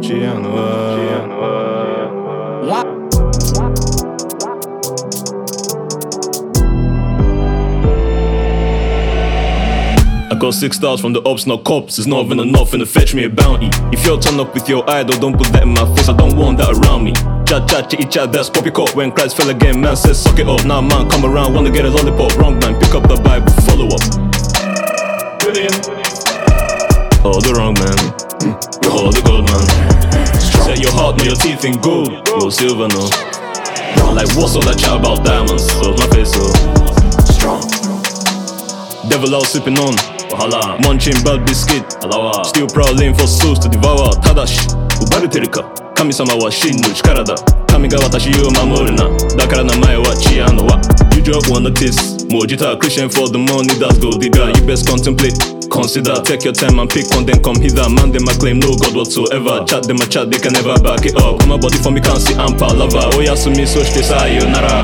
I got 6 stars from the ops, not cops. It's not even enough to fetch me a bounty. If you're turned up with your idol, don't put that in my face. I don't want that around me. Chat, chat, chitty chat, that's poppycock. When Christ fell again, man says suck it up. Now man come around, wanna get a lollipop. Wrong man, pick up the Bible, follow up. Oh, the wrong man. Oh, the gold man. Set your heart, know your teeth in gold. No silver, no. Like what's all that chat about diamonds? Close my face, so strong. Devil out sipping on. Wahala. Munching bad biscuit. Alawa. Still prowling for souls to devour. Tadashi. Ubaruteru ka. 神様は真の力だ。神が私を守るな。だから名前はチアノワ。You drop one notice. More guitar Christian for the money that's gold digger. You best contemplate. Consider, take your time and pick one, then come hither. Man, them I claim no God whatsoever. Chat them a chat, they can never back it up. Come my body for me, can't see I'm lover. Oh yeah, so me so shte sayonara.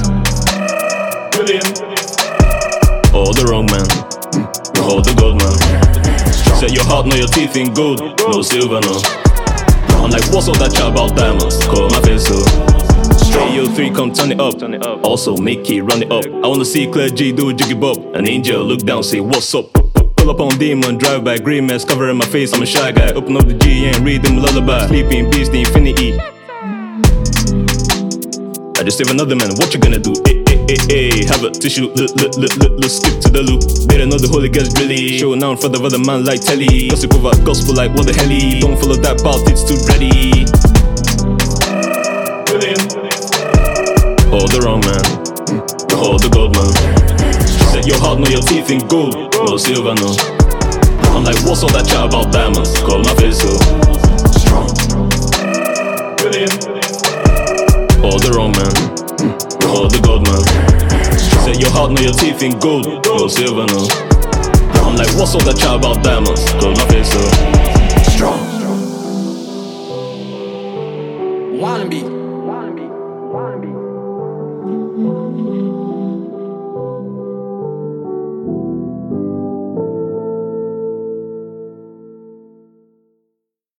Oh, the wrong man. Oh, the gold man. Set your heart, know your teeth in gold. No silver, no. I'm like, what's all that chat about diamonds? Call my face so. Hey yo 3, come turn it up. Also make it, run it up. I wanna see Claire G do a jiggy bop. An angel look down, say what's up. Pull up on demon, drive by green mess, covering my face, I'm a shy guy. Open up the G and read them lullaby. Sleeping beast, the infinity. I just save another man, what you gonna do? Have a tissue, let's skip to the loop. Better know the Holy Ghost really. Show now in front of other man like telly. Gossip over gospel like what the helly. Don't follow that path, it's too ready. Oh, the wrong man. Oh, the gold man. Set your heart, know your teeth in gold. No silver, no. I'm like, what's all that chat about diamonds? Call my face so strong. Oh, the wrong man. Oh, the gold man. Set your heart, know your teeth in gold. No silver, no. I'm like, what's all that chat about diamonds? Call my face